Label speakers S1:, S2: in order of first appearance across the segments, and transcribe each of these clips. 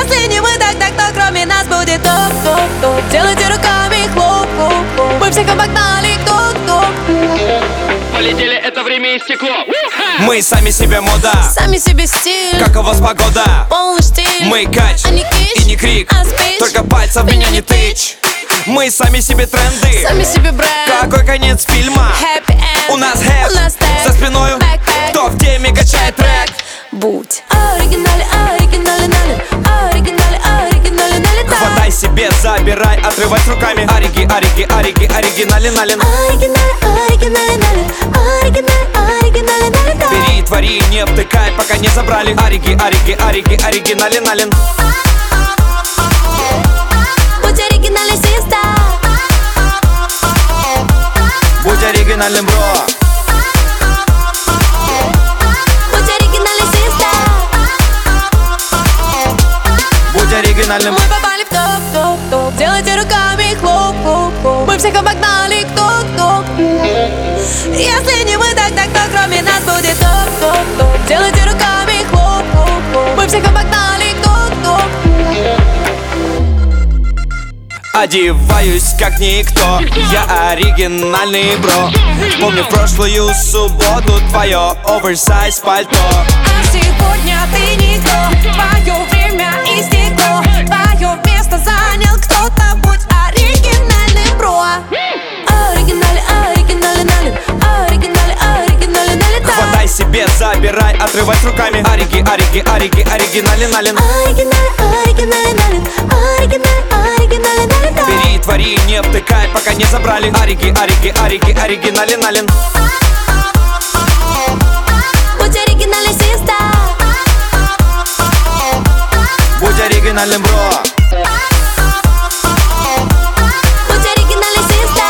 S1: Если не мы, тогда кто кроме нас будет топ-топ-топ? Делайте руками хлоп-хлоп-хлоп. Мы всех обогнали, кто-кто.
S2: Полетели, это время истекло.
S3: Мы сами себе мода,
S1: Сами себе стиль,
S3: как у вас погода?
S1: полный штиль.
S3: Мы кач
S1: а не кич,
S3: и не крик,
S1: а спич.
S3: только пальцем в меня не тычь. Мы сами себе тренды,
S1: Сами себе бренд.
S3: какой конец фильма?
S1: Happy end.
S3: У нас хэп,
S1: У нас тэк.
S3: за спиною
S1: Бэкпэк.
S3: кто в теме качает трек.
S1: Будь оригинален, оригинален, оригинален, оригинален, оригинален.
S3: Хватай себе, забирай, отрывать руками. Ориги, ориги, ориги, оригинален.
S1: Оригинален, оригинален, оригинален, оригинален.
S3: Бери, твори, не втыкай, пока не забрали. Ориги, ориги, ориги, оригинален.
S1: Будь оригинален, сестра.
S3: Будь оригинальным, бро.
S1: Будь оригинален, сестра.
S3: Будь оригинальным.
S1: Мы попали в топ-топ-топ. Делайте руками хлоп-хлоп-хлоп. Мы всех обогнали, кто-кто. Если не мы, тогда кто кроме нас будет топ-топ-топ? Делайте руками хлоп-хлоп-хлоп. Мы всех обогнали, кто-кто.
S3: Одеваюсь как никто, я оригинальный, бро. Помню прошлую субботу твое оверсайз пальто.
S1: А сегодня ты никто. Твое время истекло. Твое место занял кто-то. Будь оригинальным, бро. Оригинален, оригинален, оригинален, оригинален.
S3: Хватай себе, забирай, отрывать руками. Ориги, ориги, ориги, оригинален.
S1: Оригинален, оригинален, оригинален.
S3: Бери, твори, не втыкай, пока не забрали. Ориги, ориги, ориги, оригинален.
S1: Будь оригинален, сестра.
S3: Будь оригинальным, бро.
S1: Будь оригинален, сестра.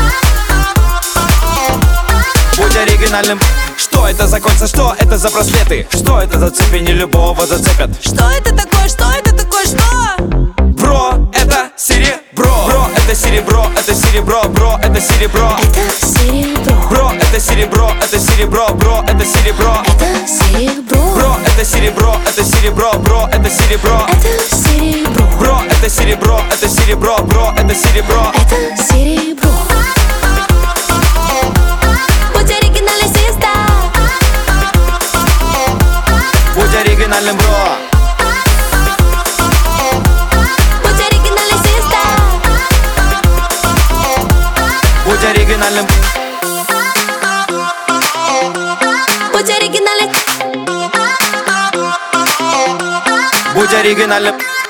S3: Будь оригинальным. Что это за кольца, что это за браслеты? Что это за цепи, не любого зацепят?
S1: Что это такое, что это такое, что?
S3: Бро, это серебро. Бро, это серебро, это серебро, бро, это серебро.
S1: Это серебро.
S3: Бро, это серебро, это серебро, бро, это серебро.
S1: Это серебро.
S3: Бро, это серебро, это серебро, бро, это серебро.
S1: Это серебро.
S3: Бро, это серебро, это серебро, бро, это серебро.
S1: Это серебро. Будь оригинален, сестра.
S3: Будь оригинальным, бро.
S1: Будь оригинален, сестра.
S3: Будь оригинальным.
S1: Будь оригинален.
S3: Будь оригинальным.